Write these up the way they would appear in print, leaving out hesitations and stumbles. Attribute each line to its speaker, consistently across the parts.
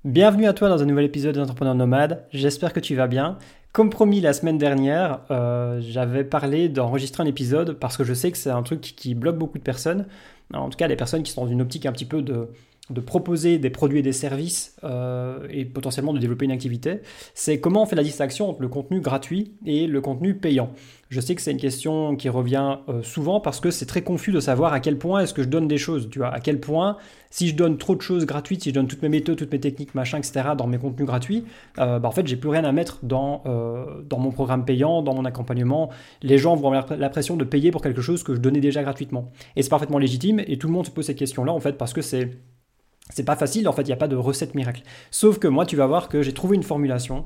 Speaker 1: Bienvenue à toi dans un nouvel épisode d'Entrepreneur Nomade, j'espère que tu vas bien. Comme promis la semaine dernière, j'avais parlé d'enregistrer un épisode parce que je sais que c'est un truc qui bloque beaucoup de personnes, en tout cas les personnes qui sont dans une optique un petit peu de proposer des produits et des services et potentiellement de développer une activité. C'est comment on fait la distinction entre le contenu gratuit et le contenu payant. Je sais que c'est une question qui revient souvent parce que c'est très confus de savoir à quel point est-ce que je donne des choses, tu vois, à quel point si je donne trop de choses gratuites, si je donne toutes mes méthodes, toutes mes techniques, machin, etc. dans mes contenus gratuits, en fait, j'ai plus rien à mettre dans mon programme payant, dans mon accompagnement. Les gens vont avoir la pression de payer pour quelque chose que je donnais déjà gratuitement. Et c'est parfaitement légitime et tout le monde se pose cette question-là, en fait, parce que c'est pas facile, en fait, il n'y a pas de recette miracle. Sauf que moi, tu vas voir que j'ai trouvé une formulation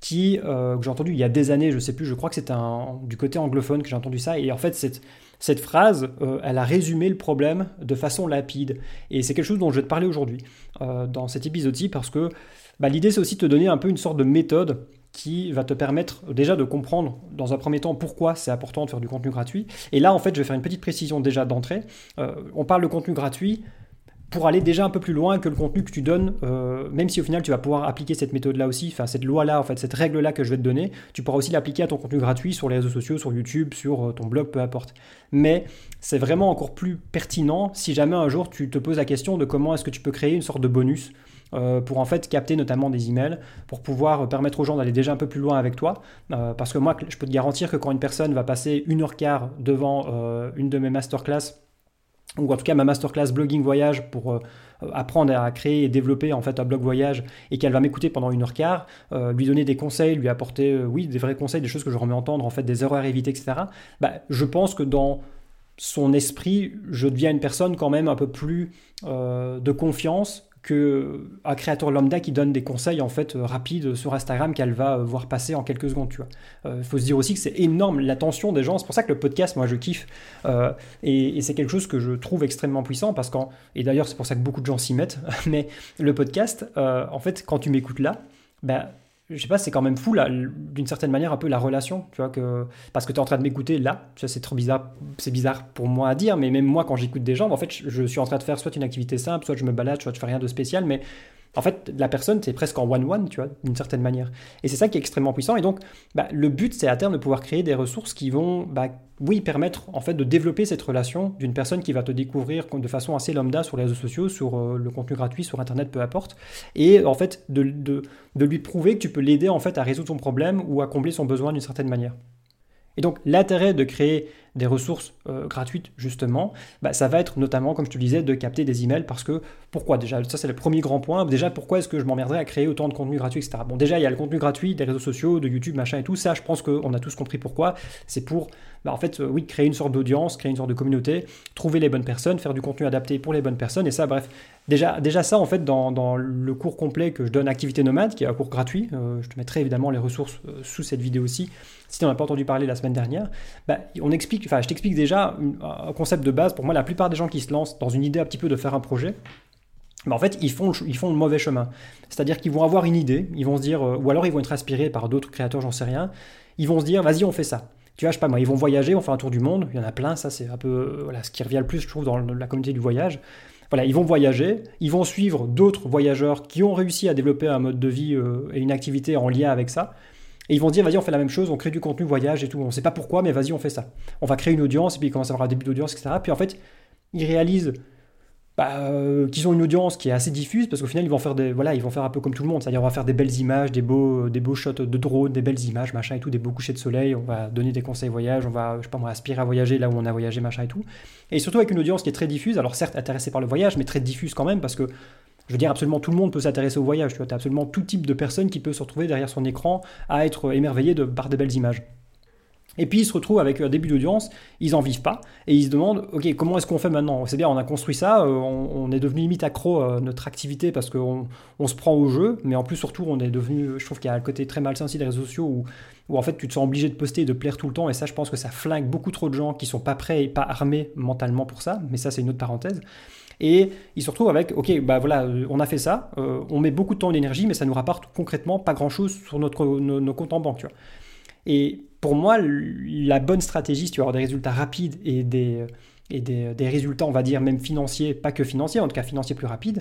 Speaker 1: que j'ai entendue il y a des années, je sais plus, je crois que c'était du côté anglophone que j'ai entendu ça, et en fait, cette phrase, elle a résumé le problème de façon lapide. Et c'est quelque chose dont je vais te parler aujourd'hui, dans cet épisode-ci, parce que l'idée, c'est aussi de te donner un peu une sorte de méthode qui va te permettre déjà de comprendre dans un premier temps pourquoi c'est important de faire du contenu gratuit. Et là, en fait, je vais faire une petite précision déjà d'entrée. On parle de contenu gratuit pour aller déjà un peu plus loin que le contenu que tu donnes, même si au final tu vas pouvoir appliquer cette méthode-là aussi, enfin cette loi-là, en fait, cette règle-là que je vais te donner, tu pourras aussi l'appliquer à ton contenu gratuit sur les réseaux sociaux, sur YouTube, sur ton blog, peu importe. Mais c'est vraiment encore plus pertinent si jamais un jour tu te poses la question de comment est-ce que tu peux créer une sorte de bonus pour en fait capter notamment des emails, pour pouvoir permettre aux gens d'aller déjà un peu plus loin avec toi. Parce que moi, je peux te garantir que quand une personne va passer 1h15 devant une de mes masterclass, ou en tout cas ma masterclass blogging voyage pour apprendre à créer et développer en fait un blog voyage et qu'elle va m'écouter pendant 1h15, lui donner des conseils, lui apporter oui des vrais conseils, des choses que je remets entendre, en fait des erreurs à éviter, etc. Je pense que dans son esprit, je deviens une personne quand même un peu plus de confiance qu'un créateur lambda qui donne des conseils en fait rapides sur Instagram qu'elle va voir passer en quelques secondes, tu vois. Faut se dire aussi que c'est énorme l'attention des gens, c'est pour ça que le podcast, moi je kiffe, et c'est quelque chose que je trouve extrêmement puissant et d'ailleurs c'est pour ça que beaucoup de gens s'y mettent, mais le podcast, en fait quand tu m'écoutes là, je sais pas, c'est quand même fou là, d'une certaine manière un peu la relation, tu vois, parce que tu es en train de m'écouter là, ça c'est trop bizarre, c'est bizarre pour moi à dire, mais même moi quand j'écoute des gens, en fait je suis en train de faire soit une activité simple, soit je me balade, soit je fais rien de spécial, mais en fait la personne c'est presque en one-one, tu vois, d'une certaine manière. Et c'est ça qui est extrêmement puissant, et donc le but c'est à terme de pouvoir créer des ressources qui vont, oui, permettre en fait de développer cette relation d'une personne qui va te découvrir de façon assez lambda sur les réseaux sociaux, sur le contenu gratuit, sur internet, peu importe, et en fait de lui prouver que tu peux l'aider en fait à résoudre son problème ou à combler son besoin d'une certaine manière. Et donc l'intérêt de créer des ressources gratuites justement, ça va être notamment, comme je te le disais, de capter des emails parce que, pourquoi déjà, ça c'est le premier grand point, déjà pourquoi est-ce que je m'emmerderais à créer autant de contenu gratuit, etc. Bon déjà il y a le contenu gratuit des réseaux sociaux, de YouTube, machin et tout, ça je pense qu'on a tous compris pourquoi, c'est pour en fait oui, créer une sorte d'audience, créer une sorte de communauté, trouver les bonnes personnes, faire du contenu adapté pour les bonnes personnes, et ça bref, déjà ça en fait dans le cours complet que je donne Activité Nomade, qui est un cours gratuit, je te mettrai évidemment les ressources sous cette vidéo aussi, si tu n'en as pas entendu parler la semaine dernière, je t'explique déjà un concept de base. Pour moi, la plupart des gens qui se lancent dans une idée un petit peu de faire un projet, en fait, ils font le mauvais chemin. C'est-à-dire qu'ils vont avoir une idée, ils vont se dire, ou alors ils vont être inspirés par d'autres créateurs, j'en sais rien, ils vont se dire, vas-y, on fait ça. Tu vois, je sais pas moi, ils vont voyager, on fait un tour du monde, il y en a plein, ça c'est un peu voilà, ce qui revient le plus, je trouve, dans la communauté du voyage. Voilà, ils vont voyager, ils vont suivre d'autres voyageurs qui ont réussi à développer un mode de vie et une activité en lien avec ça. Et ils vont dire, vas-y, on fait la même chose, on crée du contenu voyage et tout. On ne sait pas pourquoi, mais vas-y, on fait ça. On va créer une audience, et puis ils commencent à avoir un début d'audience, etc. Puis en fait, ils réalisent qu'ils ont une audience qui est assez diffuse, parce qu'au final, ils vont faire un peu comme tout le monde. C'est-à-dire, on va faire des belles images, des beaux shots de drone, des belles images, machin et tout, des beaux couchers de soleil. On va donner des conseils voyage, on va, je sais pas moi, aspirer à voyager là où on a voyagé, machin et tout. Et surtout avec une audience qui est très diffuse, alors certes intéressée par le voyage, mais très diffuse quand même, parce que je veux dire, absolument tout le monde peut s'intéresser au voyage. Tu vois, as absolument tout type de personne qui peut se retrouver derrière son écran à être émerveillé par des belles images. Et puis ils se retrouvent avec un début d'audience, ils n'en vivent pas, et ils se demandent, ok, comment est-ce qu'on fait maintenant? C'est bien, on a construit ça, on est devenu limite accro à notre activité parce qu'on se prend au jeu, mais en plus surtout on est devenu, je trouve qu'il y a le côté très malsain aussi des réseaux sociaux où en fait tu te sens obligé de poster et de plaire tout le temps, et ça je pense que ça flingue beaucoup trop de gens qui sont pas prêts et pas armés mentalement pour ça, mais ça c'est une autre parenthèse. Et ils se retrouvent avec, ok, on a fait ça, on met beaucoup de temps et d'énergie, mais ça nous rapporte concrètement pas grand-chose sur nos comptes en banque, tu vois. Et pour moi, la bonne stratégie, si tu veux avoir des résultats rapides et des résultats, on va dire, même financiers, pas que financiers, en tout cas financiers plus rapides,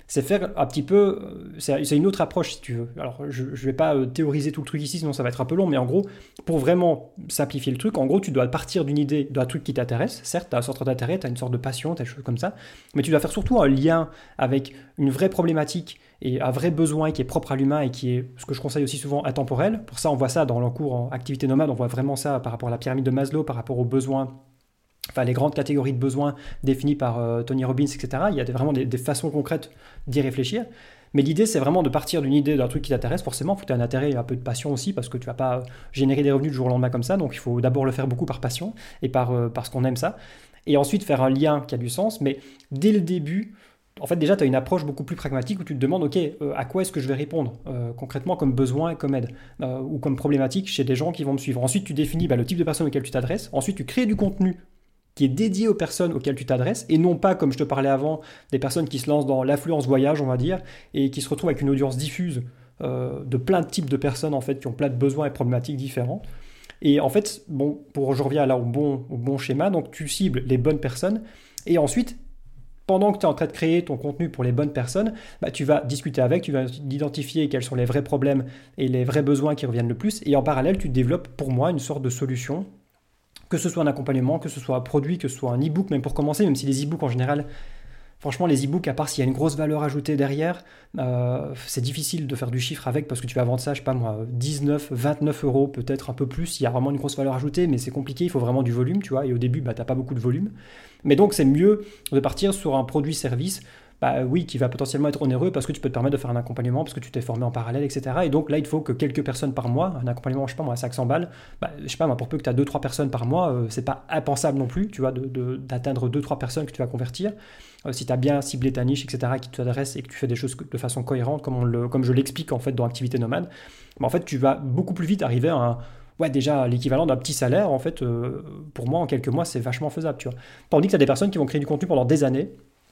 Speaker 1: c'est faire un petit peu, c'est une autre approche si tu veux. Alors je ne vais pas théoriser tout le truc ici, sinon ça va être un peu long, mais en gros, pour vraiment simplifier le truc, en gros tu dois partir d'une idée, d'un truc qui t'intéresse, certes tu as un centre d'intérêt, tu as une sorte de passion, tu as des choses comme ça, mais tu dois faire surtout un lien avec une vraie problématique et un vrai besoin qui est propre à l'humain et qui est, ce que je conseille aussi souvent, intemporel. Pour ça on voit ça dans le cours en activité nomade, on voit vraiment ça par rapport à la pyramide de Maslow, par rapport aux besoins, enfin les grandes catégories de besoins définies par Tony Robbins, etc. Il y a vraiment des façons concrètes d'y réfléchir. Mais l'idée, c'est vraiment de partir d'une idée, d'un truc qui t'intéresse. Forcément, il faut que tu aies un intérêt et un peu de passion aussi, parce que tu ne vas pas générer des revenus du jour au lendemain comme ça. Donc il faut d'abord le faire beaucoup par passion et parce qu'on aime ça. Et ensuite faire un lien qui a du sens. Mais dès le début, en fait, déjà, tu as une approche beaucoup plus pragmatique où tu te demandes, OK, à quoi est-ce que je vais répondre concrètement comme besoin et comme aide ou comme problématique chez des gens qui vont me suivre. Ensuite, tu définis le type de personne auquel tu t'adresses. Ensuite, tu crées du contenu qui est dédié aux personnes auxquelles tu t'adresses, et non pas, comme je te parlais avant, des personnes qui se lancent dans l'affluence voyage, on va dire, et qui se retrouvent avec une audience diffuse de plein de types de personnes, en fait, qui ont plein de besoins et problématiques différents. Et en fait, bon, je reviens là au bon schéma, donc tu cibles les bonnes personnes, et ensuite, pendant que tu es en train de créer ton contenu pour les bonnes personnes, tu vas discuter avec, tu vas identifier quels sont les vrais problèmes et les vrais besoins qui reviennent le plus, et en parallèle, tu développes pour moi une sorte de solution, que ce soit un accompagnement, que ce soit un produit, que ce soit un e-book, même pour commencer, même si les e-books en général, franchement les e-books, à part s'il y a une grosse valeur ajoutée derrière, c'est difficile de faire du chiffre avec parce que tu vas vendre ça, je sais pas moi, 19, 29 euros, peut-être un peu plus, il y a vraiment une grosse valeur ajoutée, mais c'est compliqué, il faut vraiment du volume, tu vois, et au début, t'as pas beaucoup de volume. Mais donc c'est mieux de partir sur un produit-service, oui, qui va potentiellement être onéreux parce que tu peux te permettre de faire un accompagnement, parce que tu t'es formé en parallèle, etc. Et donc là, il faut que quelques personnes par mois, un accompagnement, je sais pas moi, à 500 balles, je sais pas moi, pour peu que tu as 2-3 personnes par mois, c'est pas impensable non plus, tu vois, d'atteindre 2-3 personnes que tu vas convertir. Si tu as bien ciblé ta niche, etc., qui t'adresse et que tu fais des choses de façon cohérente, comme je l'explique en fait dans Activité Nomade, en fait, tu vas beaucoup plus vite arriver à déjà l'équivalent d'un petit salaire, en fait, pour moi, en quelques mois, c'est vachement faisable, tu vois. Tandis que tu as des personnes qui vont créer du contenu pendant des années,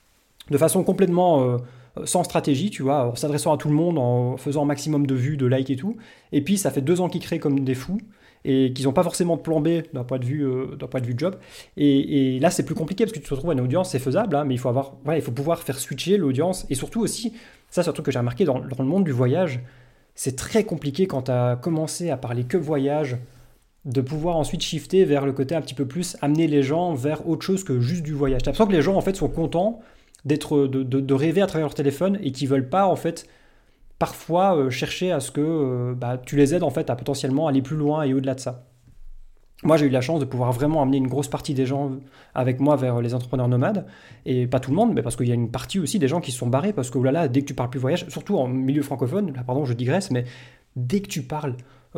Speaker 1: de façon complètement sans stratégie, tu vois, en s'adressant à tout le monde, en faisant un maximum de vues, de likes et tout. Et puis, ça fait 2 ans qu'ils créent comme des fous et qu'ils n'ont pas forcément de plan B d'un point de vue job. Et là, c'est plus compliqué parce que tu te retrouves à une audience, c'est faisable, hein, mais il faut pouvoir faire switcher l'audience. Et surtout aussi, ça c'est un truc que j'ai remarqué dans le monde du voyage, c'est très compliqué quand tu as commencé à parler que voyage, de pouvoir ensuite shifter vers le côté un petit peu plus, amener les gens vers autre chose que juste du voyage. Tu as l'impression que les gens en fait sont contents de rêver à travers leur téléphone et qui veulent pas en fait parfois chercher à ce que tu les aides en fait à potentiellement aller plus loin et au-delà de ça. Moi j'ai eu la chance de pouvoir vraiment amener une grosse partie des gens avec moi vers les entrepreneurs nomades, et pas tout le monde, mais parce qu'il y a une partie aussi des gens qui se sont barrés parce que oulala, dès que tu parles plus voyage, surtout en milieu francophone, là pardon je digresse, mais dès que tu parles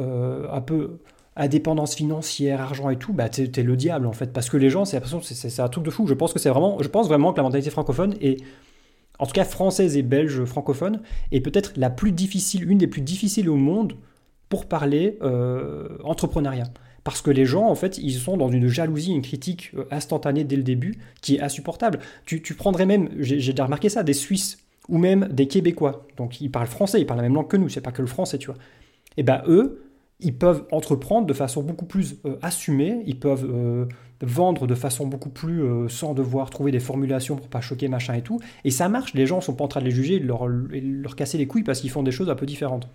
Speaker 1: un peu indépendance financière, argent et tout, t'es le diable en fait, parce que les gens, c'est un truc de fou. Je pense vraiment que la mentalité francophone est, en tout cas française et belge francophone, est peut-être la plus difficile, une des plus difficiles au monde pour parler entrepreneuriat. Parce que les gens, en fait, ils sont dans une jalousie, une critique instantanée dès le début, qui est insupportable. Tu prendrais même, j'ai déjà remarqué ça, des Suisses ou même des Québécois. Donc ils parlent français, ils parlent la même langue que nous, c'est pas que le français, tu vois. Et eux, ils peuvent entreprendre de façon beaucoup plus assumée, ils peuvent vendre de façon beaucoup plus sans devoir trouver des formulations pour pas choquer, machin et tout. Et ça marche, les gens ne sont pas en train de les juger et de leur casser les couilles parce qu'ils font des choses un peu différentes.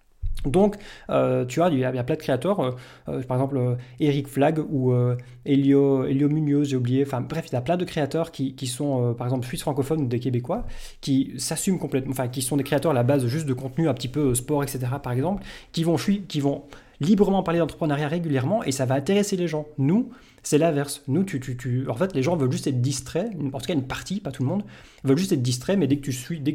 Speaker 1: Donc, tu vois, il y a plein de créateurs, par exemple Eric Flag ou Elio Munoz, j'ai oublié, enfin bref, il y a plein de créateurs qui sont, par exemple, suisses francophones ou des Québécois, qui s'assument complètement, enfin, qui sont des créateurs à la base juste de contenu un petit peu sport, etc., par exemple, qui vont librement parler d'entrepreneuriat régulièrement et ça va intéresser les gens. Nous, c'est l'inverse. Nous, en fait, les gens veulent juste être distraits, en tout cas une partie, pas tout le monde, veulent juste être distraits, mais dès que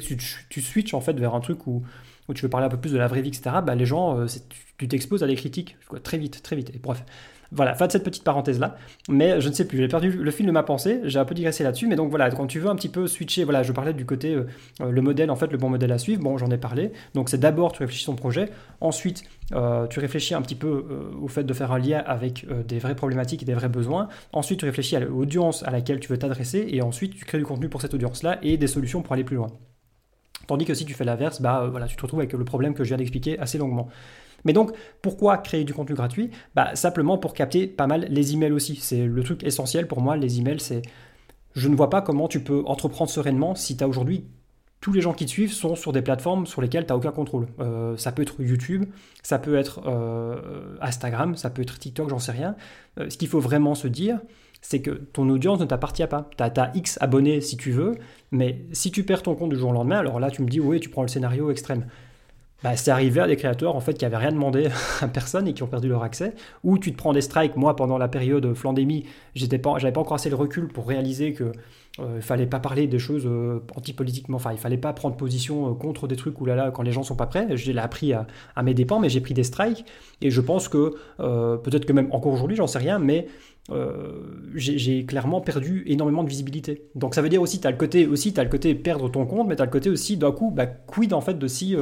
Speaker 1: tu switches en fait vers un truc où tu veux parler un peu plus de la vraie vie, etc., les gens, tu t'exposes à des critiques très vite. Et bref, voilà, fin de cette petite parenthèse-là. Mais je ne sais plus, j'ai perdu le fil de ma pensée, j'ai un peu digressé là-dessus, mais donc voilà, quand tu veux un petit peu switcher, voilà, je parlais du côté, le modèle, en fait, le bon modèle à suivre, bon, j'en ai parlé. Donc c'est d'abord, tu réfléchis ton projet, ensuite, tu réfléchis un petit peu au fait de faire un lien avec des vraies problématiques et des vrais besoins, ensuite tu réfléchis à l'audience à laquelle tu veux t'adresser, et ensuite tu crées du contenu pour cette audience-là et des solutions pour aller plus loin. Tandis que si tu fais l'inverse, voilà, tu te retrouves avec le problème que je viens d'expliquer assez longuement. Mais donc, pourquoi créer du contenu gratuit ? Simplement pour capter pas mal les emails aussi. C'est le truc essentiel pour moi, les emails, c'est... Je ne vois pas comment tu peux entreprendre sereinement si tu as aujourd'hui tous les gens qui te suivent sont sur des plateformes sur lesquelles tu n'as aucun contrôle. Ça peut être YouTube, ça peut être Instagram, ça peut être TikTok, j'en sais rien. Ce qu'il faut vraiment se dire, c'est que ton audience ne t'appartient pas. Tu as X abonnés si tu veux, mais si tu perds ton compte du jour au lendemain, alors là tu me dis oui, tu prends le scénario extrême. Bah, c'est arrivé à des créateurs en fait qui n'avaient rien demandé à personne et qui ont perdu leur accès, ou tu te prends des strikes. Moi, pendant la période Flandémie, j'avais pas encore assez le recul pour réaliser que il fallait pas parler des choses anti-politiquement, enfin il fallait pas prendre position contre des trucs là quand les gens sont pas prêts. Je l'ai appris à mes dépens, mais j'ai pris des strikes et je pense que peut-être que même encore aujourd'hui, j'en sais rien, mais j'ai clairement perdu énormément de visibilité. Donc ça veut dire aussi, tu as le côté perdre ton compte, mais tu as le côté aussi d'un coup, quid en fait de si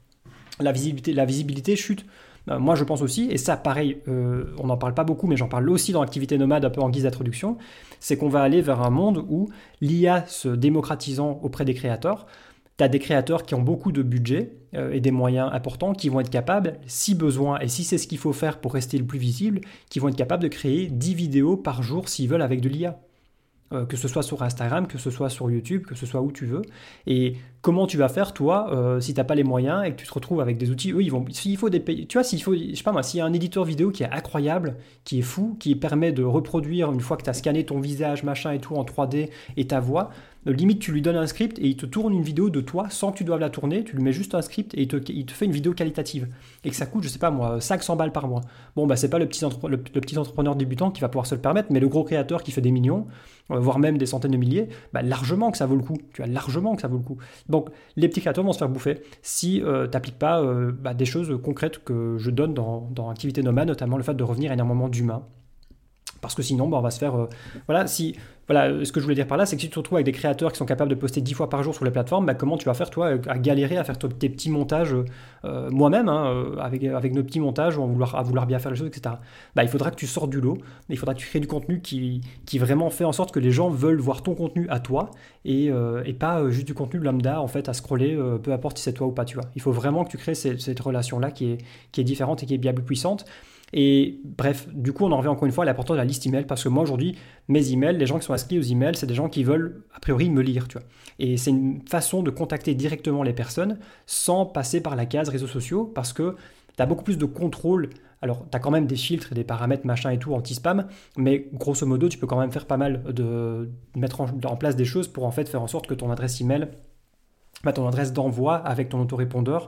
Speaker 1: la visibilité chute. Moi, je pense aussi, et ça, pareil, on n'en parle pas beaucoup, mais j'en parle aussi dans Activité Nomade, un peu en guise d'introduction, c'est qu'on va aller vers un monde où l'IA se démocratisant auprès des créateurs, tu as des créateurs qui ont beaucoup de budget et des moyens importants, qui vont être capables, si besoin, et si c'est ce qu'il faut faire pour rester le plus visible, qui vont être capables de créer 10 vidéos par jour s'ils veulent avec de l'IA. Que ce soit sur Instagram, que ce soit sur YouTube, que ce soit où tu veux. Et comment tu vas faire, toi, si tu n'as pas les moyens et que tu te retrouves avec des outils, eux, s'il faut tu vois, s'il faut, je sais pas moi, s'il y a un éditeur vidéo qui est incroyable, qui est fou, qui permet de reproduire, une fois que tu as scanné ton visage, machin et tout, en 3D et ta voix, limite, tu lui donnes un script et il te tourne une vidéo de toi sans que tu doives la tourner, tu lui mets juste un script et il te fait une vidéo qualitative. Et que ça coûte, je sais pas moi, 500 balles par mois. Bon, bah, c'est pas le petit entrepreneur débutant qui va pouvoir se le permettre, mais le gros créateur qui fait des millions, voire même des centaines de milliers, bah, largement que ça vaut le coup. Tu as largement que ça vaut le coup. Donc, les petits créateurs vont se faire bouffer si tu n'appliques pas des choses concrètes que je donne dans Activité Nomade, notamment le fait de revenir énormément d'humain. Parce que sinon, on va se faire... voilà, ce que je voulais dire par là, c'est que si tu te retrouves avec des créateurs qui sont capables de poster 10 fois par jour sur les plateformes, bah, comment tu vas faire, toi, à galérer à faire tes petits montages moi-même, avec nos petits montages, à vouloir bien faire les choses, etc. Bah, il faudra que tu sortes du lot, il faudra que tu crées du contenu qui vraiment fait en sorte que les gens veulent voir ton contenu à toi, et pas juste du contenu lambda, en fait, à scroller, peu importe si c'est toi ou pas, tu vois. Il faut vraiment que tu crées cette relation-là qui est différente et qui est bien plus puissante. Et bref, du coup, on en revient encore une fois à l'importance de la liste email, parce que moi aujourd'hui, mes emails, les gens qui sont inscrits aux emails, c'est des gens qui veulent a priori me lire, tu vois. Et c'est une façon de contacter directement les personnes sans passer par la case réseaux sociaux, parce que tu as beaucoup plus de contrôle. Alors, tu as quand même des filtres et des paramètres machin et tout anti-spam, mais grosso modo, tu peux quand même faire pas mal de mettre en place des choses pour en fait faire en sorte que ton adresse email, ton adresse d'envoi avec ton autorépondeur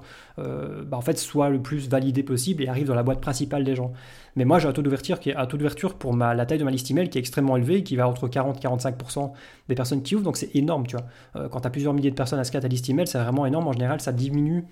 Speaker 1: en fait soit le plus validé possible et arrive dans la boîte principale des gens. Mais moi j'ai un taux d'ouverture pour la taille de ma liste email qui est extrêmement élevé, qui va entre 40 et 45% des personnes qui ouvrent, donc c'est énorme, tu vois. Quand tu as plusieurs milliers de personnes inscrites à ta liste email, c'est vraiment énorme. En général, ça diminue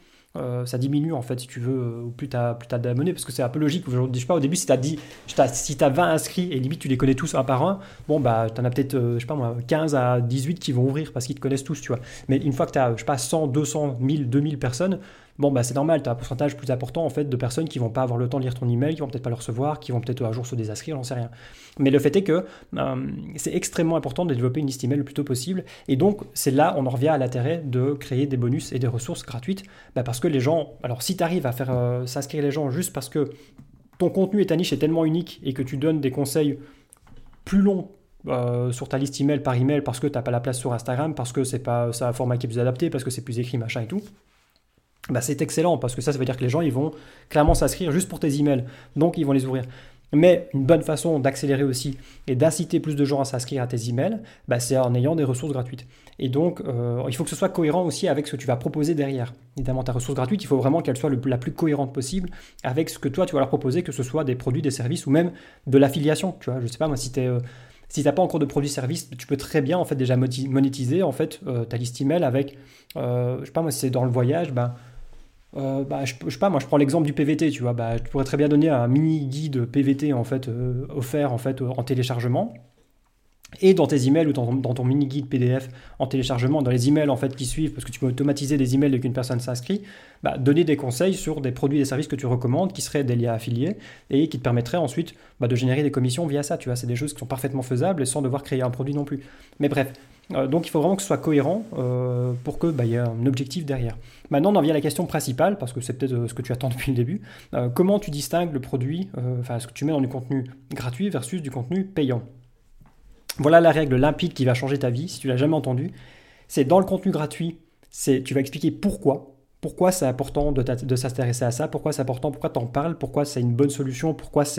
Speaker 1: en fait si tu veux, plus tu as d'abonnés, parce que c'est un peu logique. Je sais pas, au début si tu as 20 inscrits et limite tu les connais tous un par un, bon bah tu en as peut-être je sais pas moi 15 à 18 qui vont ouvrir parce qu'ils te connaissent tous, tu vois. Mais une fois que tu as, je sais pas, 100, 200, 1000, 2000 personnes, bon bah c'est normal, tu as un pourcentage plus important en fait de personnes qui vont pas avoir le temps de lire ton email, qui vont peut-être pas le recevoir, qui vont peut-être un jour se désinscrire, j'en sais rien. Mais le fait est que c'est extrêmement important de développer une liste email le plus tôt possible, et donc c'est là on en revient à l'intérêt de créer des bonus et des ressources gratuites, parce que les gens, alors si tu arrives à faire s'inscrire les gens juste parce que ton contenu et ta niche est tellement unique et que tu donnes des conseils plus longs sur ta liste email par email parce que tu n'as pas la place sur Instagram, parce que c'est un format qui est plus adapté, parce que c'est plus écrit, machin et tout, c'est excellent, parce que ça veut dire que les gens ils vont clairement s'inscrire juste pour tes emails, donc ils vont les ouvrir. Mais une bonne façon d'accélérer aussi et d'inciter plus de gens à s'inscrire à tes emails, c'est en ayant des ressources gratuites. Et donc, il faut que ce soit cohérent aussi avec ce que tu vas proposer derrière. Évidemment, ta ressource gratuite, il faut vraiment qu'elle soit la plus cohérente possible avec ce que toi, tu vas leur proposer, que ce soit des produits, des services ou même de l'affiliation. Tu vois, je sais pas, moi, si tu n'as pas encore de produits-services, tu peux très bien en fait, déjà monétiser en fait, ta liste email avec, je sais pas, moi, si c'est dans le voyage, je sais pas, moi je prends l'exemple du PVT, tu vois, tu pourrais très bien donner un mini guide PVT en fait offert en fait en téléchargement, et dans tes emails ou dans ton mini guide PDF en téléchargement, dans les emails en fait qui suivent, parce que tu peux automatiser des emails dès qu'une personne s'inscrit, donner des conseils sur des produits et des services que tu recommandes qui seraient des liens affiliés et qui te permettraient ensuite de générer des commissions via ça, tu vois, c'est des choses qui sont parfaitement faisables et sans devoir créer un produit non plus. Mais bref, donc il faut vraiment que ce soit cohérent pour qu'il y ait un objectif derrière. Maintenant, on en vient à la question principale, parce que c'est peut-être ce que tu attends depuis le début. Comment tu distingues le produit, ce que tu mets dans du contenu gratuit versus du contenu payant? Voilà la règle limpide qui va changer ta vie, si tu l'as jamais entendu. C'est dans le contenu gratuit, Tu vas expliquer pourquoi c'est important de s'intéresser à ça, pourquoi c'est important, pourquoi tu en parles, pourquoi c'est une bonne solution,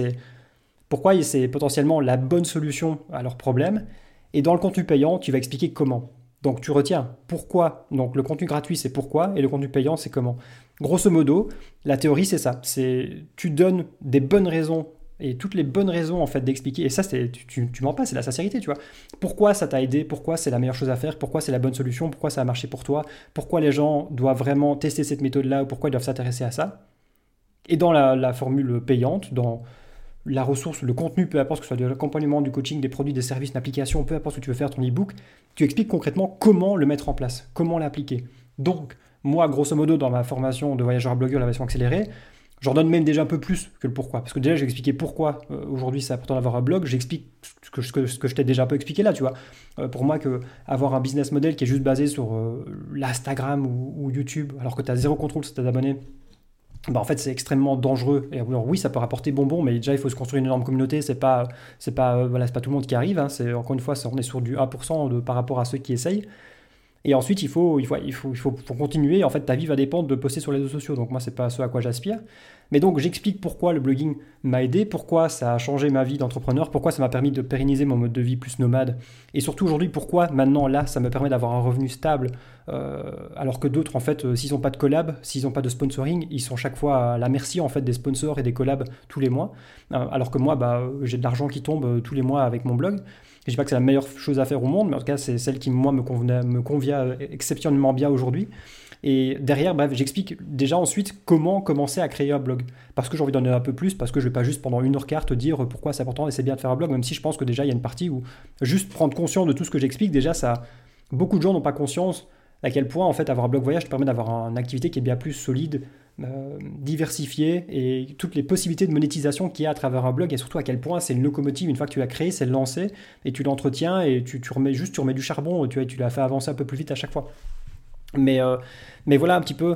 Speaker 1: pourquoi c'est potentiellement la bonne solution à leurs problèmes. Et dans le contenu payant, tu vas expliquer comment. Donc tu retiens pourquoi. Donc le contenu gratuit, c'est pourquoi, et le contenu payant, c'est comment. Grosso modo, la théorie, c'est ça. Tu donnes des bonnes raisons et toutes les bonnes raisons en fait d'expliquer. Et ça, tu mens pas, c'est la sincérité, tu vois. Pourquoi ça t'a aidé, pourquoi c'est la meilleure chose à faire, pourquoi c'est la bonne solution, pourquoi ça a marché pour toi, pourquoi les gens doivent vraiment tester cette méthode-là ou pourquoi ils doivent s'intéresser à ça. Et dans la formule payante, dans la ressource, le contenu, peu importe que ce soit de l'accompagnement, du coaching, des produits, des services, une application, peu importe ce que tu veux faire, ton e-book, tu expliques concrètement comment le mettre en place, comment l'appliquer. Donc, moi, grosso modo, dans ma formation de voyageur à blogueur, la version accélérée, j'en donne même déjà un peu plus que le pourquoi. Parce que déjà, j'ai expliqué pourquoi aujourd'hui c'est important d'avoir un blog. J'explique ce que je t'ai déjà un peu expliqué là, tu vois. Pour moi, avoir un business model qui est juste basé sur l'Instagram ou YouTube, alors que tu as zéro contrôle sur tes abonnés, bah en fait c'est extrêmement dangereux. Et alors, oui, ça peut rapporter bonbon, mais déjà il faut se construire une énorme communauté. C'est pas tout le monde qui arrive, hein. C'est encore une fois, on est sur du 1% par rapport à ceux qui essayent. Et ensuite, il faut continuer. En fait, ta vie va dépendre de poster sur les réseaux sociaux. Donc moi, c'est pas ce à quoi j'aspire. Mais donc, j'explique pourquoi le blogging m'a aidé, pourquoi ça a changé ma vie d'entrepreneur, pourquoi ça m'a permis de pérenniser mon mode de vie plus nomade. Et surtout aujourd'hui, pourquoi maintenant, là, ça me permet d'avoir un revenu stable, alors que d'autres, en fait, s'ils n'ont pas de collab, s'ils n'ont pas de sponsoring, ils sont chaque fois à la merci, en fait, des sponsors et des collabs tous les mois. Alors que moi, j'ai de l'argent qui tombe tous les mois avec mon blog. Je ne dis pas que c'est la meilleure chose à faire au monde, mais en tout cas, c'est celle qui, moi, me convient exceptionnellement bien aujourd'hui. Et derrière, bref, j'explique déjà ensuite comment commencer à créer un blog. Parce que j'ai envie d'en donner un peu plus, parce que je ne vais pas juste pendant 1h15 te dire pourquoi c'est important et c'est bien de faire un blog, même si je pense que déjà, il y a une partie où juste prendre conscience de tout ce que j'explique, déjà, beaucoup de gens n'ont pas conscience à quel point, en fait, avoir un blog voyage te permet d'avoir une activité qui est bien plus solide, diversifiée, et toutes les possibilités de monétisation qu'il y a à travers un blog, et surtout à quel point c'est une locomotive. Une fois que tu l'as créé, c'est lancé, et tu l'entretiens, et tu remets du charbon, tu l'as fait avancer un peu plus vite à chaque fois. Mais voilà un petit peu.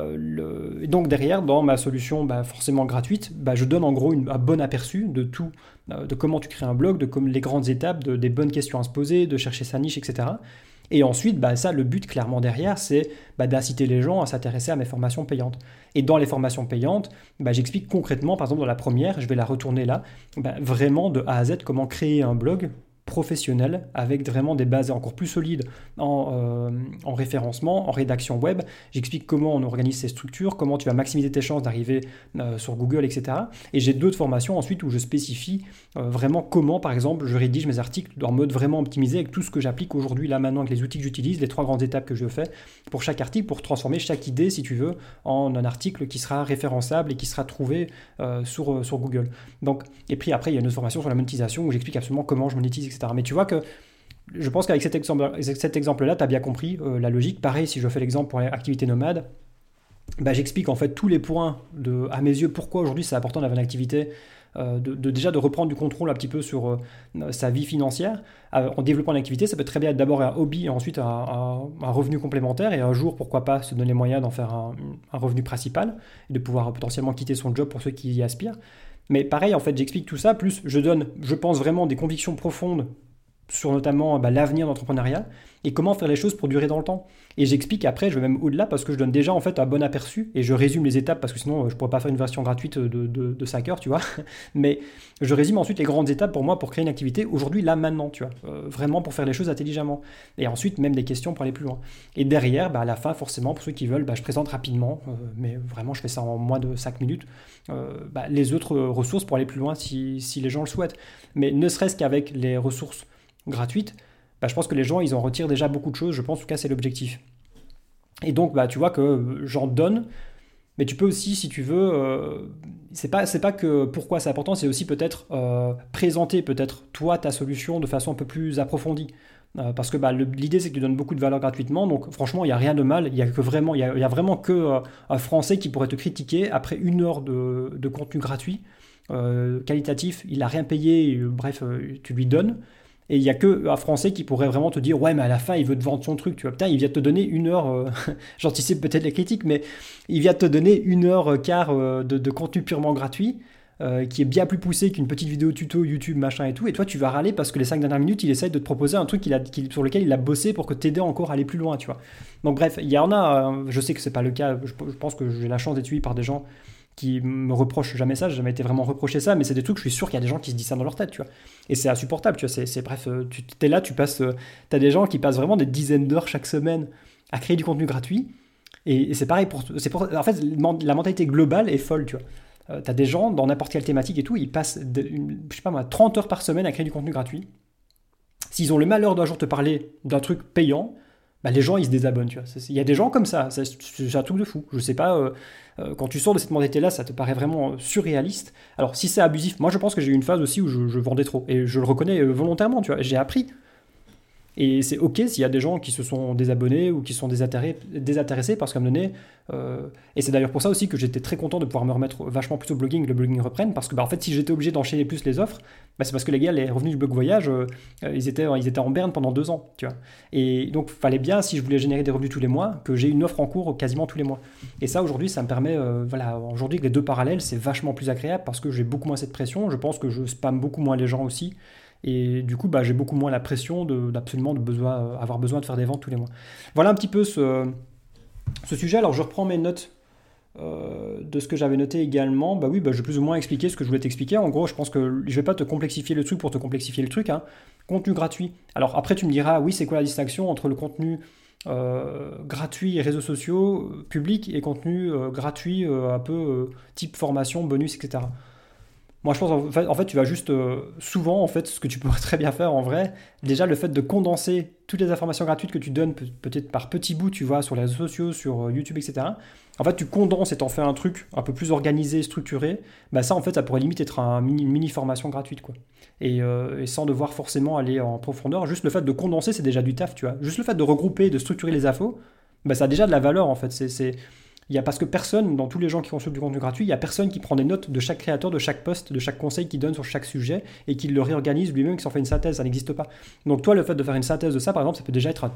Speaker 1: Donc derrière, dans ma solution forcément gratuite, je donne en gros un bon aperçu de tout, de comment tu crées un blog, de les grandes étapes, des bonnes questions à se poser, de chercher sa niche, etc. Et ensuite, ça, le but clairement derrière, c'est d'inciter les gens à s'intéresser à mes formations payantes. Et dans les formations payantes, j'explique concrètement, par exemple dans la première, je vais la retourner là, vraiment de A à Z, comment créer un blog professionnel avec vraiment des bases encore plus solides en référencement, en rédaction web. J'explique comment on organise ces structures, comment tu vas maximiser tes chances d'arriver sur Google, etc. Et j'ai d'autres formations ensuite où je spécifie vraiment comment, par exemple, je rédige mes articles en mode vraiment optimisé avec tout ce que j'applique aujourd'hui, là maintenant, avec les outils que j'utilise, les 3 grandes étapes que je fais pour chaque article, pour transformer chaque idée, si tu veux, en un article qui sera référençable et qui sera trouvé sur Google. Donc, et puis après, il y a une autre formation sur la monétisation où j'explique absolument comment je monétise, etc. Mais tu vois que je pense qu'avec cet exemple-là, tu as bien compris la logique. Pareil, si je fais l'exemple pour l'activité nomade, j'explique en fait tous les points, à mes yeux, pourquoi aujourd'hui c'est important d'avoir une activité, déjà de reprendre du contrôle un petit peu sur sa vie financière. En développant une activité, ça peut très bien être d'abord un hobby et ensuite un revenu complémentaire, et un jour, pourquoi pas, se donner les moyens d'en faire un revenu principal et de pouvoir potentiellement quitter son job pour ceux qui y aspirent. Mais pareil, en fait, j'explique tout ça, plus je donne, je pense vraiment, des convictions profondes sur notamment l'avenir de l'entrepreneuriat et comment faire les choses pour durer dans le temps. Et j'explique après, je vais même au-delà, parce que je donne déjà en fait un bon aperçu et je résume les étapes, parce que sinon je ne pourrais pas faire une version gratuite de 5 heures, tu vois. Mais je résume ensuite les grandes étapes pour moi pour créer une activité aujourd'hui, là, maintenant, tu vois. Vraiment pour faire les choses intelligemment. Et ensuite, même des questions pour aller plus loin. Et derrière, à la fin, forcément, pour ceux qui veulent, je présente rapidement, mais vraiment, je fais ça en moins de 5 minutes, les autres ressources pour aller plus loin si les gens le souhaitent. Mais ne serait-ce qu'avec les ressources gratuite, je pense que les gens, ils en retirent déjà beaucoup de choses. Je pense, en tout cas, c'est l'objectif. Et donc, tu vois que j'en donne, mais tu peux aussi, si tu veux, c'est pas que pourquoi c'est important, c'est aussi peut-être présenter peut-être toi ta solution de façon un peu plus approfondie. Parce que l'idée, c'est que tu donnes beaucoup de valeur gratuitement, donc franchement, il n'y a rien de mal. Il y a vraiment que un Français qui pourrait te critiquer après 1 heure de contenu gratuit, qualitatif. Il n'a rien payé, bref, tu lui donnes. Et il n'y a qu'un Français qui pourrait vraiment te dire « Ouais, mais à la fin, il veut te vendre son truc. » Tu vois, putain, il vient te donner 1 heure, j'anticipe peut-être les critiques, mais il vient te donner 1 heure quart de contenu purement gratuit, qui est bien plus poussé qu'une petite vidéo tuto YouTube, machin et tout, et toi tu vas râler parce que les 5 dernières minutes, il essaye de te proposer un truc sur lequel il a bossé pour que t'aider encore à aller plus loin, tu vois. Donc bref, il y en a, je sais que c'est pas le cas, je pense que j'ai la chance d'être suivi par des gens qui me reprochent jamais ça, j'ai jamais été vraiment reproché ça, mais c'est des trucs, je suis sûr qu'il y a des gens qui se disent ça dans leur tête, tu vois. Et c'est insupportable, tu vois, bref, tu t'es là, t'as des gens qui passent vraiment des dizaines d'heures chaque semaine à créer du contenu gratuit, et c'est pareil en fait, la mentalité globale est folle, tu vois. T'as des gens dans n'importe quelle thématique et tout, ils passent, je sais pas moi, 30 heures par semaine à créer du contenu gratuit. S'ils ont le malheur d'un jour te parler d'un truc payant, bah les gens ils se désabonnent, tu vois. Il y a des gens comme ça, c'est un truc de fou. Je sais pas, quand tu sors de cette mentalité-là, ça te paraît vraiment surréaliste. Alors si c'est abusif, moi je pense que j'ai eu une phase aussi où je vendais trop, et je le reconnais volontairement, tu vois. J'ai appris. Et c'est ok s'il y a des gens qui se sont désabonnés ou qui sont désintéressés parce qu'à un moment donné, et c'est d'ailleurs pour ça aussi que j'étais très content de pouvoir me remettre vachement plus au blogging, que le blogging reprenne, parce que bah, en fait si j'étais obligé d'enchaîner plus les offres, bah, c'est parce que les gars, les revenus du blog voyage, ils étaient en berne pendant 2 ans, tu vois. Et donc fallait bien, si je voulais générer des revenus tous les mois, que j'ai une offre en cours quasiment tous les mois. Et ça aujourd'hui, ça me permet, voilà, aujourd'hui que les deux parallèles, c'est vachement plus agréable parce que j'ai beaucoup moins cette pression, je pense que je spamme beaucoup moins les gens aussi. Et du coup, bah, j'ai beaucoup moins la pression avoir besoin de faire des ventes tous les mois. Voilà un petit peu ce sujet. Alors, je reprends mes notes de ce que j'avais noté également. Bah oui, bah, je vais plus ou moins expliquer ce que je voulais t'expliquer. En gros, je pense que je vais pas te complexifier le truc pour te complexifier le truc, hein. Contenu gratuit. Alors après, tu me diras, oui, c'est quoi la distinction entre le contenu gratuit et réseaux sociaux publics et contenu gratuit un peu type formation, bonus, etc. Moi, je pense en fait, tu vas juste souvent, en fait, ce que tu pourrais très bien faire en vrai, déjà le fait de condenser toutes les informations gratuites que tu donnes, peut-être par petits bouts, tu vois, sur les réseaux sociaux, sur YouTube, etc. En fait, tu condenses et t'en fais un truc un peu plus organisé, structuré. Bah ça, en fait, ça pourrait limite être une mini formation gratuite, quoi. Et sans devoir forcément aller en profondeur, juste le fait de condenser, c'est déjà du taf, tu vois. Juste le fait de regrouper, de structurer les infos, bah ça a déjà de la valeur, en fait. Parce que personne, dans tous les gens qui consultent du contenu gratuit, il n'y a personne qui prend des notes de chaque créateur, de chaque post, de chaque conseil qu'il donne sur chaque sujet et qui le réorganise lui-même, qui s'en fait une synthèse, ça n'existe pas. Donc toi, le fait de faire une synthèse de ça, par exemple, ça peut déjà être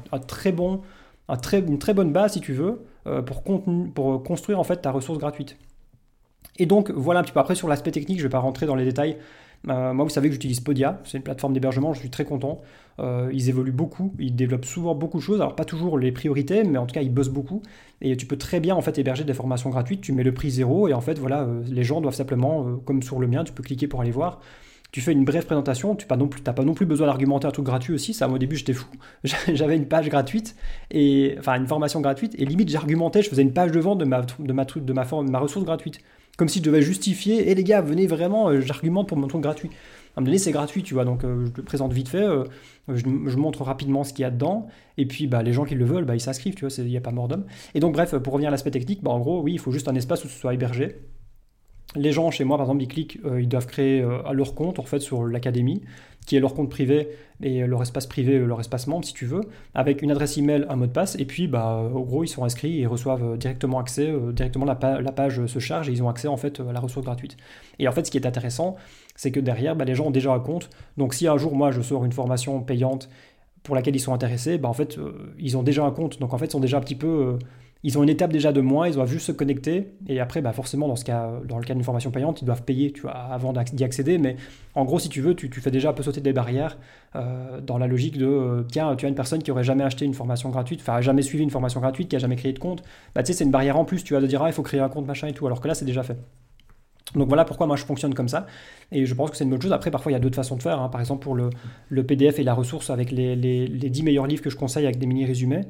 Speaker 1: une très bonne base, si tu veux, pour construire en fait ta ressource gratuite. Et donc voilà un petit peu après sur l'aspect technique, je ne vais pas rentrer dans les détails. Moi, vous savez que j'utilise Podia, c'est une plateforme d'hébergement, je suis très content. Ils évoluent beaucoup, ils développent souvent beaucoup de choses, alors pas toujours les priorités, mais en tout cas ils bossent beaucoup. Et tu peux très bien en fait héberger des formations gratuites, tu mets le prix 0 et en fait voilà, les gens doivent simplement, comme sur le mien, tu peux cliquer pour aller voir. Tu fais une brève présentation, tu n'as pas non plus besoin d'argumenter un truc gratuit aussi, ça moi au début j'étais fou. J'avais une page gratuite, enfin une formation gratuite, et limite j'argumentais, je faisais une page de vente de ma ressource gratuite. Comme si je devais justifier, et les gars, venez vraiment, j'argumente pour mon truc gratuit. À un moment donné, c'est gratuit, tu vois, donc je te présente vite fait, je montre rapidement ce qu'il y a dedans, et puis bah, les gens qui le veulent, bah, ils s'inscrivent, tu vois, il n'y a pas mort d'homme. Et donc bref, pour revenir à l'aspect technique, bah, en gros, oui, il faut juste un espace où ce soit hébergé. Les gens chez moi, par exemple, ils cliquent, ils doivent créer leur compte en fait sur l'académie, qui est leur compte privé et leur espace privé, leur espace membre si tu veux, avec une adresse email, un mot de passe, et puis bah, au gros ils sont inscrits et reçoivent directement accès, directement la page se charge et ils ont accès en fait à la ressource gratuite. Et en fait ce qui est intéressant, c'est que derrière bah, les gens ont déjà un compte, donc si un jour moi je sors une formation payante pour laquelle ils sont intéressés, bah, en fait ils ont déjà un compte, donc en fait ils sont déjà un petit peu... ils ont une étape déjà de moins, ils doivent juste se connecter, et après, bah forcément, dans le cas d'une formation payante, ils doivent payer, tu vois, avant d'y accéder, mais en gros, si tu veux, tu fais déjà un peu sauter des barrières dans la logique de, tiens, tu as une personne qui aurait jamais acheté une formation gratuite, enfin, jamais suivi une formation gratuite, qui a jamais créé de compte, bah tu sais, c'est une barrière en plus, tu vas te dire, ah, il faut créer un compte, machin et tout, alors que là, c'est déjà fait. Donc voilà pourquoi moi je fonctionne comme ça, et je pense que c'est une bonne chose. Après, parfois, il y a d'autres façons de faire, hein. Par exemple, pour le PDF et la ressource avec les 10 meilleurs livres que je conseille avec des mini-résumés.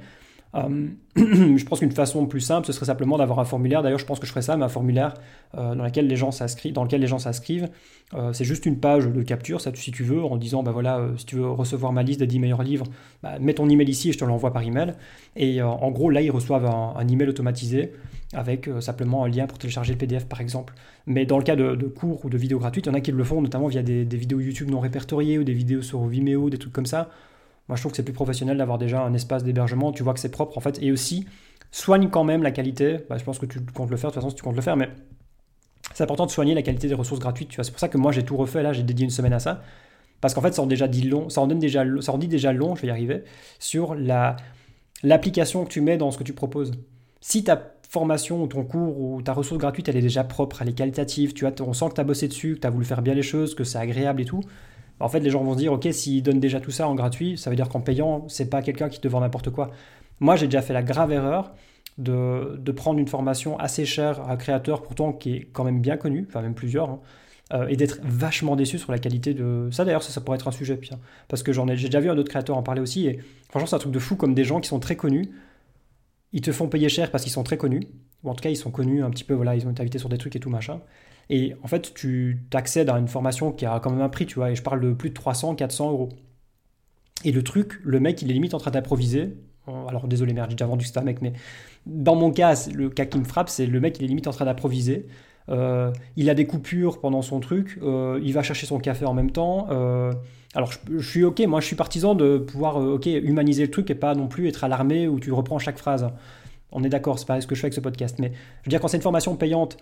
Speaker 1: Je pense qu'une façon plus simple, ce serait simplement d'avoir un formulaire. D'ailleurs, je pense que je ferais ça, mais un formulaire dans lequel les gens s'inscrivent. C'est juste une page de capture, ça, si tu veux, en disant, bah voilà, si tu veux recevoir ma liste des 10 meilleurs livres, bah, mets ton email ici et je te l'envoie par email. Et en gros, là, ils reçoivent un email automatisé avec simplement un lien pour télécharger le PDF, par exemple. Mais dans le cas de cours ou de vidéos gratuites, il y en a qui le font, notamment via des vidéos YouTube non répertoriées ou des vidéos sur Vimeo, des trucs comme ça. Moi, je trouve que c'est plus professionnel d'avoir déjà un espace d'hébergement. Tu vois que c'est propre, en fait. Et aussi, soigne quand même la qualité. Bah, je pense que tu comptes le faire, de toute façon, si tu comptes le faire. Mais c'est important de soigner la qualité des ressources gratuites. Tu vois. C'est pour ça que moi, j'ai tout refait. Là, j'ai dédié une semaine à ça. Parce qu'en fait, ça en dit déjà long, je vais y arriver, sur l'application que tu mets dans ce que tu proposes. Si tu as formation ou ton cours ou ta ressource gratuite, elle est déjà propre, elle est qualitative, tu vois, on sent que tu as bossé dessus, que tu as voulu faire bien les choses, que c'est agréable et tout, en fait, les gens vont se dire, ok, s'ils donnent déjà tout ça en gratuit, ça veut dire qu'en payant, c'est pas quelqu'un qui te vend n'importe quoi. Moi, j'ai déjà fait la grave erreur de prendre une formation assez chère à un créateur, pourtant qui est quand même bien connu, enfin même plusieurs, hein, et d'être vachement déçu sur la qualité de... Ça d'ailleurs, ça pourrait être un sujet, puis, hein, parce que j'ai déjà vu un autre créateur en parler aussi, et franchement, c'est un truc de fou comme des gens qui sont très connus, ils te font payer cher parce qu'ils sont très connus, ou en tout cas, ils sont connus un petit peu, voilà, ils ont été invités sur des trucs et tout, machin. Et en fait, tu t'accèdes à une formation qui a quand même un prix, tu vois, et je parle de plus de 300, 400 euros. Et le truc, le mec, il est limite en train d'improviser. Alors désolé, merde, j'ai déjà vendu ça, mec, mais dans mon cas, le cas qui me frappe, c'est le mec, il est limite en train d'improviser. Il a des coupures pendant son truc, il va chercher son café en même temps. Alors je suis ok, moi je suis partisan de pouvoir ok, humaniser le truc et pas non plus être alarmé où tu reprends chaque phrase. On est d'accord, c'est pas ce que je fais avec ce podcast, mais je veux dire, quand c'est une formation payante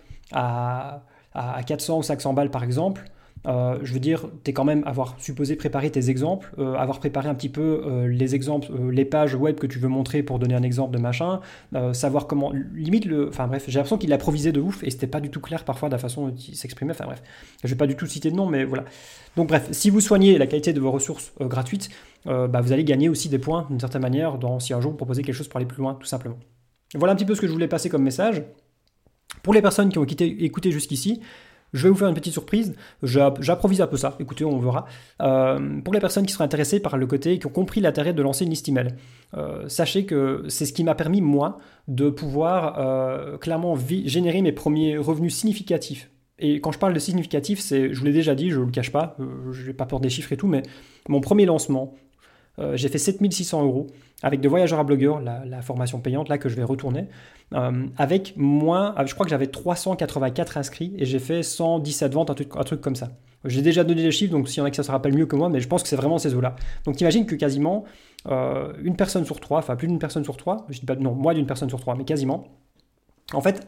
Speaker 1: à 400 ou 500 balles par exemple, je veux dire, tu es quand même avoir supposé préparer tes exemples, avoir préparé un petit peu les exemples, les pages web que tu veux montrer pour donner un exemple de machin, savoir comment, limite enfin bref, j'ai l'impression qu'il improvisait de ouf et c'était pas du tout clair parfois de la façon dont il s'exprimait, enfin bref, je vais pas du tout citer de nom, mais voilà. Donc bref, si vous soignez la qualité de vos ressources gratuites, vous allez gagner aussi des points d'une certaine manière si un jour vous proposez quelque chose pour aller plus loin, tout simplement. Voilà un petit peu ce que je voulais passer comme message. Pour les personnes qui ont écouté jusqu'ici, je vais vous faire une petite surprise, j'improvise un peu ça, écoutez, on verra. Pour les personnes qui seraient intéressées par le côté, qui ont compris l'intérêt de lancer une liste email, sachez que c'est ce qui m'a permis, moi, de pouvoir clairement générer mes premiers revenus significatifs. Et quand je parle de significatif, je vous l'ai déjà dit, je ne le cache pas, je n'ai pas peur des chiffres et tout, mais mon premier lancement, j'ai fait 7600 € avec de voyageurs à blogueurs, la formation payante là que je vais retourner, avec moins, je crois que j'avais 384 inscrits et j'ai fait 117 ventes, un truc comme ça. J'ai déjà donné les chiffres, donc s'il y en a qui ça se rappelle mieux que moi, mais je pense que c'est vraiment ces eaux-là. Donc imagine que quasiment une personne sur trois, enfin plus d'une personne sur trois, je dis pas non, moins d'une personne sur trois, mais quasiment, en fait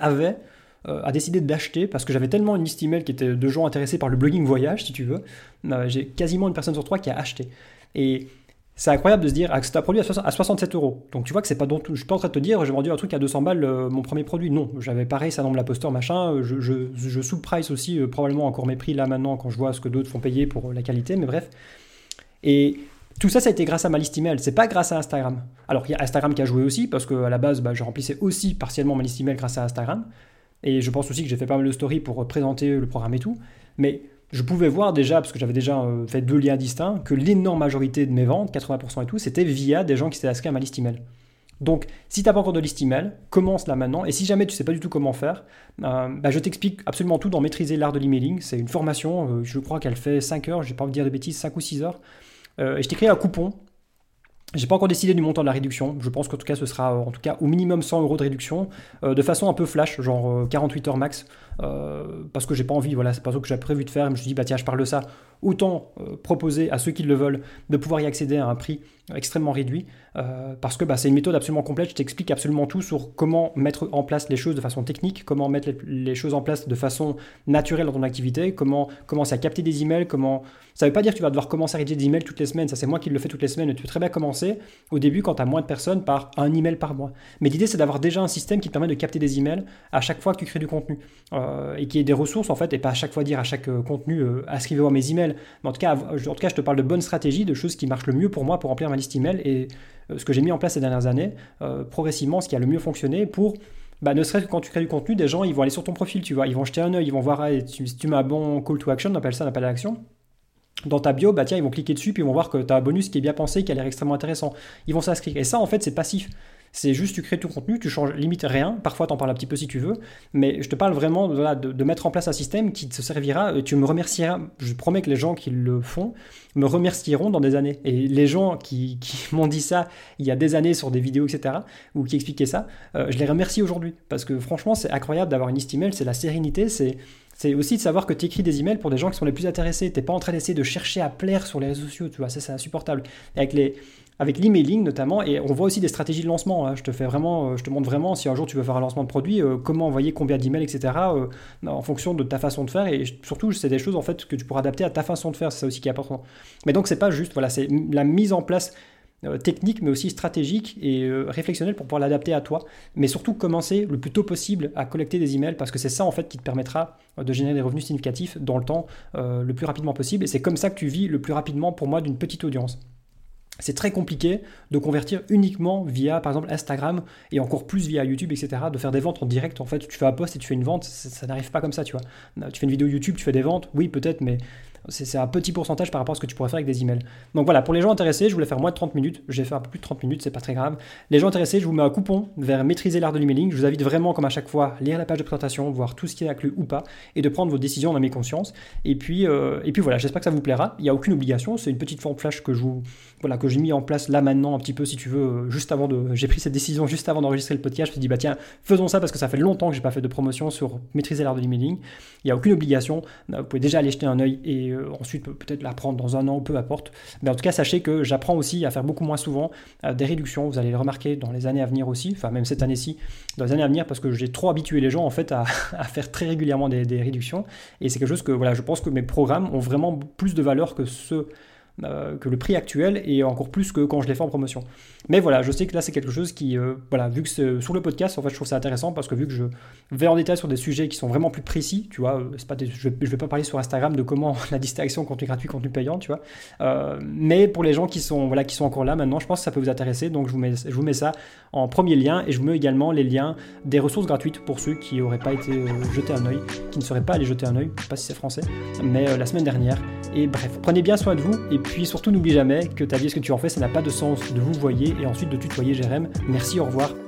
Speaker 1: a décidé d'acheter parce que j'avais tellement une liste email qui était de gens intéressés par le blogging voyage, si tu veux, j'ai quasiment une personne sur trois qui a acheté. Et c'est incroyable de se dire que c'est un produit à 67 €. Donc tu vois que c'est pas je suis pas en train de te dire j'ai vendu un truc à 200 balles mon premier produit. Non, j'avais pareil, ça dans l'imposteur machin. Je sous-price aussi probablement encore mes prix là maintenant quand je vois ce que d'autres font payer pour la qualité, mais bref. Et tout ça, ça a été grâce à ma liste email. C'est pas grâce à Instagram. Alors il y a Instagram qui a joué aussi parce qu'à la base, je remplissais aussi partiellement ma liste email grâce à Instagram. Et je pense aussi que j'ai fait pas mal de stories pour présenter le programme et tout. Mais je pouvais voir déjà, parce que j'avais déjà fait 2 liens distincts, que l'énorme majorité de mes ventes, 80% et tout, c'était via des gens qui s'étaient inscrits à ma liste email. Donc, si tu n'as pas encore de liste email, commence là maintenant. Et si jamais tu ne sais pas du tout comment faire, je t'explique absolument tout dans Maîtriser l'art de l'emailing. C'est une formation, je crois qu'elle fait 5 heures, je n'ai pas envie de dire de bêtises, 5 ou 6 heures. Et je t'ai créé un coupon. J'ai pas encore décidé du montant de la réduction. Je pense qu'en tout cas, ce sera en tout cas au minimum 100 € de réduction, de façon un peu flash, genre 48 heures max, parce que j'ai pas envie, voilà, c'est pas ce que j'avais prévu de faire. Je me suis dit, tiens, je parle de ça. Autant proposer à ceux qui le veulent de pouvoir y accéder à un prix extrêmement réduit, parce que c'est une méthode absolument complète. Je t'explique absolument tout sur comment mettre en place les choses de façon technique, comment mettre les choses en place de façon naturelle dans ton activité, comment commencer à capter des emails, Ça ne veut pas dire que tu vas devoir commencer à rédiger des emails toutes les semaines, ça c'est moi qui le fais toutes les semaines, et tu peux très bien commencer au début quand tu as moins de personnes par un email par mois. Mais l'idée c'est d'avoir déjà un système qui te permet de capter des emails à chaque fois que tu crées du contenu, et qui ait des ressources en fait, et pas à chaque fois dire à chaque contenu inscrivez-vous à mes emails. Mais en tout cas, je te parle de bonnes stratégies, de choses qui marchent le mieux pour moi pour remplir ma liste email, et ce que j'ai mis en place ces dernières années, progressivement ce qui a le mieux fonctionné pour... ne serait-ce que quand tu crées du contenu, des gens ils vont aller sur ton profil, tu vois, ils vont jeter un œil, ils vont voir si tu mets un bon call to action, on appelle ça un appel à l'action. Dans ta bio, tiens, ils vont cliquer dessus, puis ils vont voir que tu as un bonus qui est bien pensé, qui a l'air extrêmement intéressant. Ils vont s'inscrire. Et ça, en fait, c'est passif. C'est juste, tu crées tout contenu, tu changes limite rien. Parfois, tu en parles un petit peu si tu veux. Mais je te parle vraiment de mettre en place un système qui te servira. Tu me remercieras. Je promets que les gens qui le font me remercieront dans des années. Et les gens qui m'ont dit ça il y a des années sur des vidéos, etc., ou qui expliquaient ça, je les remercie aujourd'hui. Parce que franchement, c'est incroyable d'avoir une liste email. C'est la sérénité, c'est aussi de savoir que tu écris des emails pour des gens qui sont les plus intéressés. Tu n'es pas en train d'essayer de chercher à plaire sur les réseaux sociaux, tu vois, ça c'est insupportable. Avec l'emailing notamment, et on voit aussi des stratégies de lancement. Hein. Je te montre vraiment, si un jour tu veux faire un lancement de produit, comment envoyer combien d'emails, etc., en fonction de ta façon de faire. Et surtout, c'est des choses en fait que tu pourras adapter à ta façon de faire, c'est ça aussi qui est important. Mais donc, c'est pas juste, voilà, c'est la mise en place technique, mais aussi stratégique et réflexionnel pour pouvoir l'adapter à toi. Mais surtout, commencer le plus tôt possible à collecter des emails parce que c'est ça en fait qui te permettra de générer des revenus significatifs dans le temps le plus rapidement possible. Et c'est comme ça que tu vis le plus rapidement pour moi d'une petite audience. C'est très compliqué de convertir uniquement via, par exemple, Instagram et encore plus via YouTube, etc. De faire des ventes en direct. En fait, tu fais un post et tu fais une vente, ça n'arrive pas comme ça, tu vois. Tu fais une vidéo YouTube, tu fais des ventes, oui, peut-être, mais c'est un petit pourcentage par rapport à ce que tu pourrais faire avec des emails. Donc voilà, pour les gens intéressés, je voulais faire moins de 30 minutes. J'ai fait un peu plus de 30 minutes, c'est pas très grave. Les gens intéressés, je vous mets un coupon vers maîtriser l'art de l'emailing. Je vous invite vraiment, comme à chaque fois, lire la page de présentation, voir tout ce qui est inclus ou pas, et de prendre vos décisions dans mes consciences. Et puis voilà, j'espère que ça vous plaira. Il n'y a aucune obligation, c'est une petite forme flash que que j'ai mis en place là maintenant un petit peu si tu veux, j'ai pris cette décision juste avant d'enregistrer le podcast. Je me suis dit bah tiens, faisons ça parce que ça fait longtemps que j'ai pas fait de promotion sur maîtriser l'art de l'emailing. Il n'y a aucune obligation, vous pouvez déjà aller jeter un œil et ensuite peut-être la prendre dans un an, peu importe. Mais en tout cas, sachez que j'apprends aussi à faire beaucoup moins souvent des réductions, vous allez le remarquer dans les années à venir aussi, enfin même cette année-ci, dans les années à venir parce que j'ai trop habitué les gens en fait à faire très régulièrement des réductions et c'est quelque chose que voilà, je pense que mes programmes ont vraiment plus de valeur que que le prix actuel et encore plus que quand je les fais en promotion. Mais voilà, je sais que là c'est quelque chose qui, vu que c'est sur le podcast, en fait je trouve ça intéressant parce que vu que je vais en détail sur des sujets qui sont vraiment plus précis, tu vois, je vais pas parler sur Instagram de comment la distinction contenu gratuit, contenu payant, tu vois, mais pour les gens qui sont encore là maintenant, je pense que ça peut vous intéresser, donc je vous mets ça en premier lien et je vous mets également les liens des ressources gratuites pour ceux qui n'auraient pas été jeter un œil, qui ne seraient pas allés jeter un œil, je sais pas si c'est français, mais la semaine dernière. Et bref, prenez bien soin de vous et puis surtout n'oublie jamais que ta vie, ce que tu en fais, ça n'a pas de sens de vous voyer et ensuite de tutoyer Jérém. Merci, au revoir.